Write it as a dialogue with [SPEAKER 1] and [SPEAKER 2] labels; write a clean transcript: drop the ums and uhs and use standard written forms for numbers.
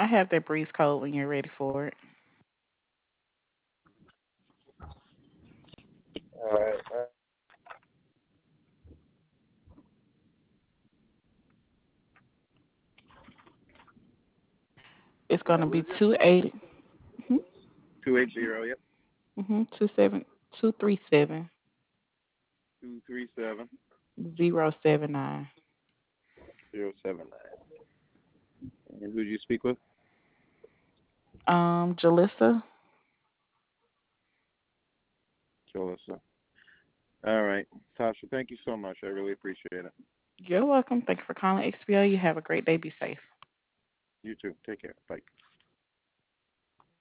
[SPEAKER 1] I have that breeze code when you're ready for it.
[SPEAKER 2] All right.
[SPEAKER 1] It's gonna
[SPEAKER 2] What
[SPEAKER 1] be
[SPEAKER 2] is it?
[SPEAKER 1] 280. Mhm.
[SPEAKER 2] 280. Yep.
[SPEAKER 1] Mhm. 237
[SPEAKER 2] 237
[SPEAKER 1] 079.
[SPEAKER 2] 079. And who did you speak with?
[SPEAKER 1] Jalissa.
[SPEAKER 2] Jalissa. All right. Tasha, thank you so much. I really appreciate it.
[SPEAKER 1] You're welcome. Thank you for calling XPO. You have a great day. Be safe.
[SPEAKER 2] You too. Take care. Bye.